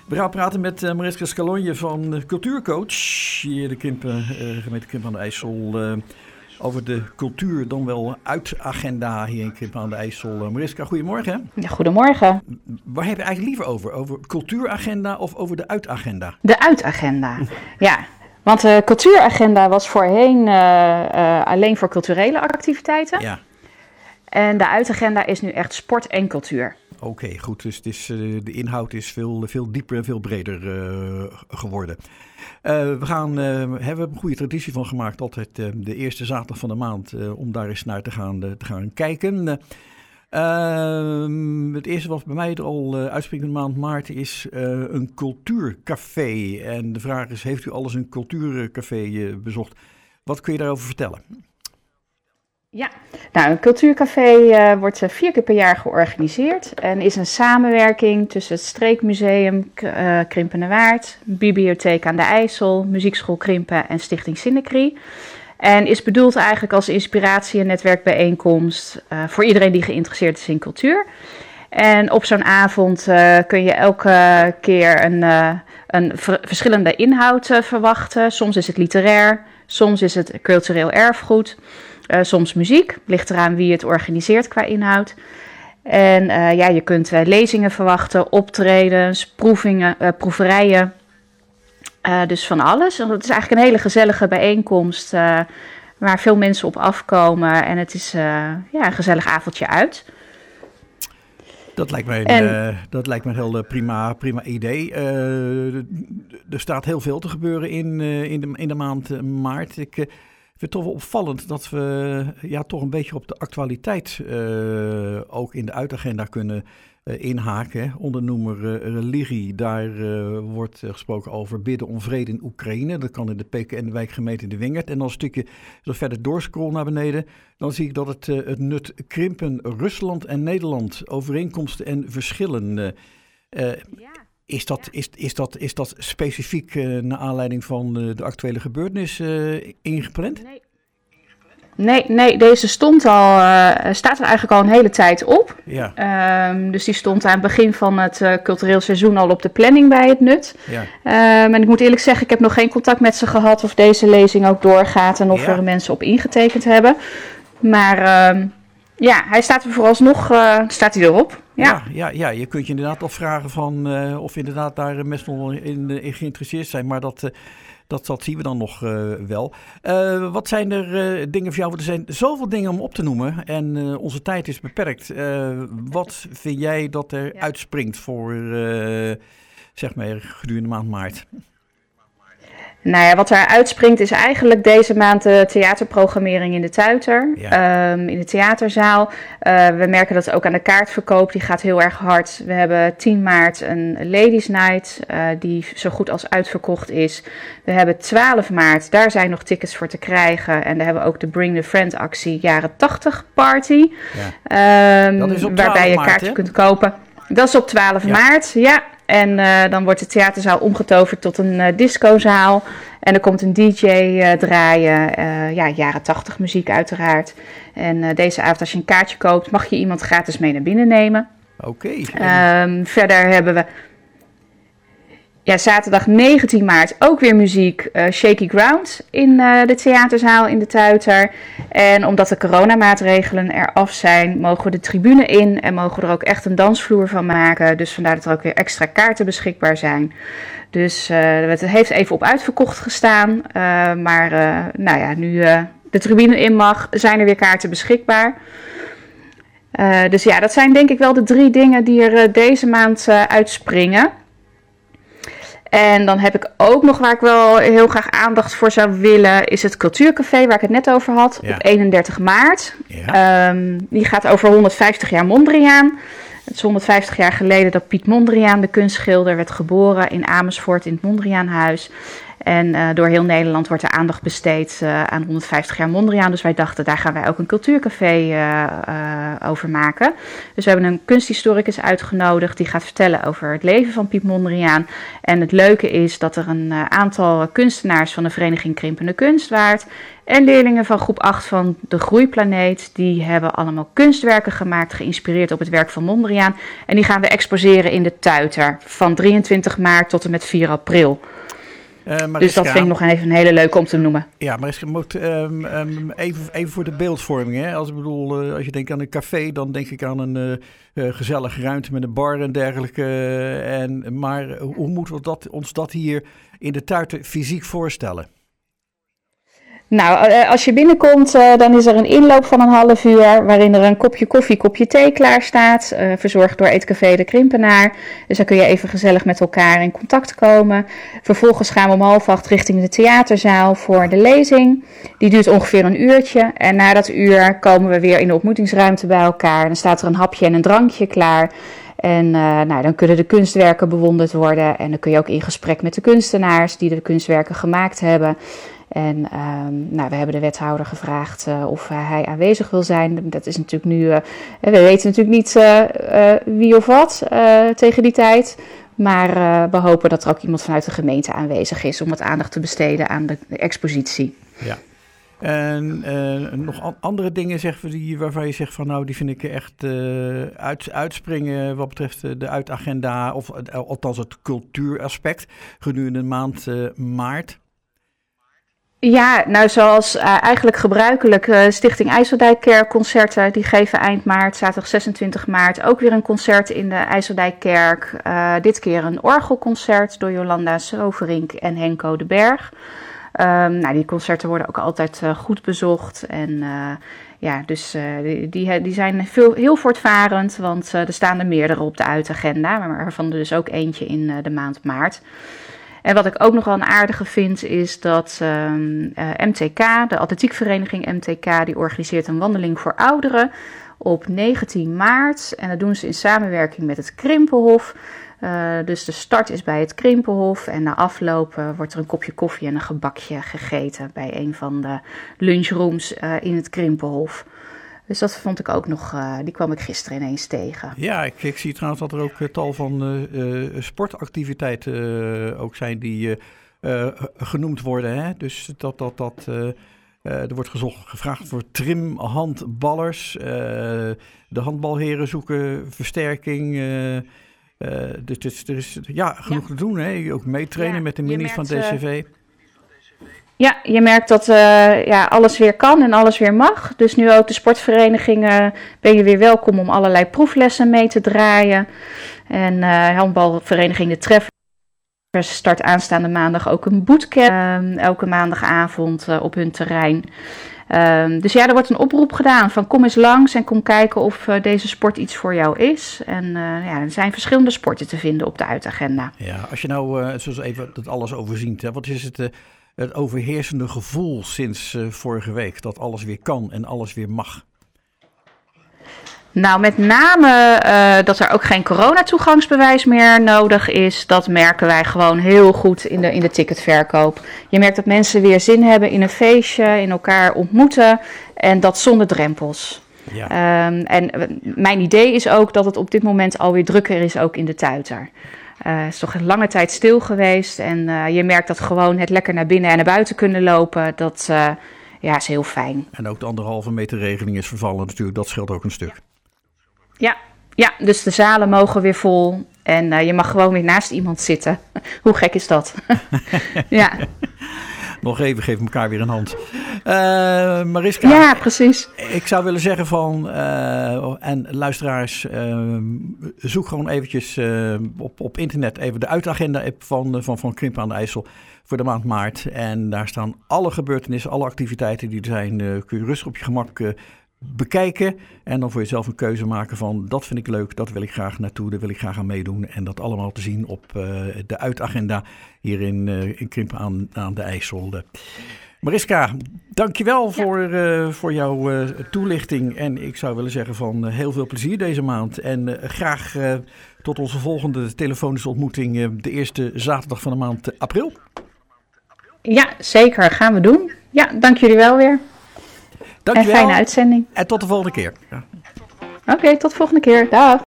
We gaan praten met Mariska Scalonje van Cultuurcoach, hier de gemeente Krimpen aan de IJssel, over de cultuur, dan wel uitagenda hier in Krimpen aan de IJssel. Mariska, goedemorgen. Ja, goedemorgen. Waar heb je eigenlijk liever over? Over cultuuragenda of over de uitagenda? De uitagenda, ja. Want de cultuuragenda was voorheen alleen voor culturele activiteiten. Ja. En de uitagenda is nu echt sport en cultuur. Oké, goed. Dus het is, de inhoud is veel dieper en veel breder geworden. We hebben een goede traditie van gemaakt, altijd de eerste zaterdag van de maand, om daar eens naar te gaan kijken. Het eerste wat bij mij er al uitspringt in de maand maart is een cultuurcafé. En de vraag is, heeft u al eens een cultuurcafé bezocht? Wat kun je daarover vertellen? Ja, nou, een cultuurcafé wordt 4 keer per jaar georganiseerd en is een samenwerking tussen het Streekmuseum Krimpenerwaard, Bibliotheek aan de IJssel, Muziekschool Krimpen en Stichting Sinnekrie. En is bedoeld eigenlijk als inspiratie- en netwerkbijeenkomst voor iedereen die geïnteresseerd is in cultuur. En op zo'n avond kun je elke keer een verschillende inhoud verwachten. Soms is het literair, soms is het cultureel erfgoed. Soms muziek, ligt eraan wie het organiseert qua inhoud. En je kunt lezingen verwachten, optredens, proeverijen. Dus van alles. En het is eigenlijk een hele gezellige bijeenkomst waar veel mensen op afkomen. En het is een gezellig avondje uit. Dat lijkt mij een heel prima idee. Er staat heel veel te gebeuren in de maand maart. Ik vind het toch wel opvallend dat we toch een beetje op de actualiteit ook in de uitagenda kunnen inhaken. Onder noemer religie, daar wordt gesproken over bidden om vrede in Oekraïne. Dat kan in de PKN-wijkgemeente De Wingerd. En als een stukje zo verder doorscrollen naar beneden, dan zie ik dat het nut Krimpen, Rusland en Nederland, overeenkomsten en verschillen. Is dat specifiek naar aanleiding van de actuele gebeurtenis ingepland? Nee, deze staat er eigenlijk al een hele tijd op. Ja. Dus die stond aan het begin van het cultureel seizoen al op de planning bij het nut. Ja. En ik moet eerlijk zeggen, ik heb nog geen contact met ze gehad of deze lezing ook doorgaat en of er mensen op ingetekend hebben. Maar hij staat er vooralsnog erop. Ja, je kunt je inderdaad afvragen van of inderdaad daar mensen nog in geïnteresseerd zijn, maar dat zien we dan nog wel. Wat zijn er dingen voor jou? Er zijn zoveel dingen om op te noemen en onze tijd is beperkt. Wat vind jij dat er uitspringt voor gedurende de maand maart? Nou ja, wat er uitspringt is eigenlijk deze maand de theaterprogrammering in de Tuiter, in de theaterzaal. We merken dat ook aan de kaartverkoop, die gaat heel erg hard. We hebben 10 maart een Ladies Night, die zo goed als uitverkocht is. We hebben 12 maart, daar zijn nog tickets voor te krijgen. En daar hebben we ook de Bring the Friend actie, jaren 80 party. Ja. Dat is op 12 waarbij je maart, kaarten kunt kopen. Dat is op 12 maart, ja. En dan wordt de theaterzaal omgetoverd tot een discozaal. En er komt een DJ draaien. Jaren 80 muziek uiteraard. En deze avond als je een kaartje koopt, mag je iemand gratis mee naar binnen nemen. Oké. Verder hebben we zaterdag 19 maart ook weer muziek. Shaky Ground in de theaterzaal in de Tuiter. En omdat de coronamaatregelen eraf zijn, mogen we de tribune in en mogen we er ook echt een dansvloer van maken. Dus vandaar dat er ook weer extra kaarten beschikbaar zijn. Dus het heeft even op uitverkocht gestaan. Nu de tribune in mag, zijn er weer kaarten beschikbaar. Dus dat zijn denk ik wel de 3 dingen die er deze maand uitspringen. En dan heb ik ook nog waar ik wel heel graag aandacht voor zou willen, is het Cultuurcafé waar ik het net over had, op 31 maart. Ja. Die gaat over 150 jaar Mondriaan. Het is 150 jaar geleden dat Piet Mondriaan, de kunstschilder, werd geboren in Amersfoort in het Mondriaanhuis. En door heel Nederland wordt er aandacht besteed aan 150 jaar Mondriaan. Dus wij dachten, daar gaan wij ook een cultuurcafé over maken. Dus we hebben een kunsthistoricus uitgenodigd die gaat vertellen over het leven van Piet Mondriaan. En het leuke is dat er een aantal kunstenaars van de vereniging Krimpende Kunstwaard en leerlingen van groep 8 van de Groeiplaneet, die hebben allemaal kunstwerken gemaakt, geïnspireerd op het werk van Mondriaan. En die gaan we exposeren in de Tuiter van 23 maart tot en met 4 april. Dus dat vind ik nog even een hele leuke om te noemen. Ja, maar even voor de beeldvorming. Hè? Als je denkt aan een café, dan denk ik aan een gezellige ruimte met een bar en dergelijke. Maar hoe moeten we ons dat hier in de Tuiter fysiek voorstellen? Nou, als je binnenkomt, dan is er een inloop van een half uur waarin er een kopje koffie, kopje thee klaar staat, verzorgd door Eetcafé de Krimpenaar. Dus dan kun je even gezellig met elkaar in contact komen. Vervolgens gaan we om 7:30 richting de theaterzaal voor de lezing. Die duurt ongeveer een uurtje. En na dat uur komen we weer in de ontmoetingsruimte bij elkaar. Dan staat er een hapje en een drankje klaar. En dan kunnen de kunstwerken bewonderd worden. En dan kun je ook in gesprek met de kunstenaars die de kunstwerken gemaakt hebben. En we hebben de wethouder gevraagd of hij aanwezig wil zijn. Dat is natuurlijk nu, we weten natuurlijk niet wie of wat tegen die tijd. Maar we hopen dat er ook iemand vanuit de gemeente aanwezig is om wat aandacht te besteden aan de expositie. Ja. En nog andere dingen waarvan je zegt van die vind ik echt uitspringen wat betreft de uitagenda. Of althans het cultuuraspect gedurende de maand maart. Ja, nou zoals eigenlijk gebruikelijk Stichting IJsseldijkkerk concerten. Die geven eind maart, zaterdag 26 maart, ook weer een concert in de IJsseldijkkerk. Dit keer een orgelconcert door Jolanda Soverink en Henko de Berg. Die concerten worden ook altijd goed bezocht. En die zijn heel voortvarend, want er staan er meerdere op de uitagenda. Maar waarvan er dus ook eentje in de maand maart. En wat ik ook nog wel een aardige vind is dat MTK, de atletiekvereniging MTK, die organiseert een wandeling voor ouderen op 19 maart. En dat doen ze in samenwerking met het Krimpenhof. Dus de start is bij het Krimpenhof en na afloop wordt er een kopje koffie en een gebakje gegeten bij een van de lunchrooms in het Krimpenhof. Dus dat vond ik ook nog, die kwam ik gisteren ineens tegen. Ja, ik zie trouwens dat er ook tal van sportactiviteiten ook zijn die genoemd worden. Hè? Dus er wordt gevraagd voor trimhandballers. De handbalheren zoeken versterking. Dus er is genoeg te doen. Hè? Ook meetrainen met de minis van DCV. Ja, je merkt dat alles weer kan en alles weer mag. Dus nu ook de sportverenigingen ben je weer welkom om allerlei proeflessen mee te draaien. En handbalvereniging De Treffers start aanstaande maandag ook een bootcamp. Elke maandagavond op hun terrein. Dus er wordt een oproep gedaan van kom eens langs en kom kijken of deze sport iets voor jou is. En er zijn verschillende sporten te vinden op de uitagenda. Ja, als je nou zoals even dat alles overziet, hè, wat is het overheersende gevoel sinds vorige week dat alles weer kan en alles weer mag? Nou, met name dat er ook geen coronatoegangsbewijs meer nodig is. Dat merken wij gewoon heel goed in de ticketverkoop. Je merkt dat mensen weer zin hebben in een feestje, in elkaar ontmoeten en dat zonder drempels. Ja. En mijn idee is ook dat het op dit moment alweer drukker is ook in de Tuiter. Het is toch een lange tijd stil geweest en je merkt dat gewoon het lekker naar binnen en naar buiten kunnen lopen, dat is heel fijn. En ook de 1,5 meter regeling is vervallen natuurlijk, dat scheelt ook een stuk. Ja, dus de zalen mogen weer vol en je mag gewoon weer naast iemand zitten. Hoe gek is dat? Ja. Nog even, geef elkaar weer een hand. Mariska. Ja, precies. Ik zou willen zeggen en luisteraars, zoek gewoon eventjes op internet even de uitagenda-app van Krimpen aan de IJssel voor de maand maart. En daar staan alle gebeurtenissen, alle activiteiten die er zijn, kun je rustig op je gemak bekijken. En dan voor jezelf een keuze maken van dat vind ik leuk, dat wil ik graag naartoe, daar wil ik graag aan meedoen. En dat allemaal te zien op de uitagenda hier in Krimpen aan de IJssel. Mariska, dankjewel voor jouw toelichting. En ik zou willen zeggen van heel veel plezier deze maand. En graag tot onze volgende telefonische ontmoeting de eerste zaterdag van de maand april. Ja, zeker. Gaan we doen. Ja, dank jullie wel weer. Dankjewel. En fijne uitzending. En tot de volgende keer. Ja. Oké, tot de volgende keer. Dag.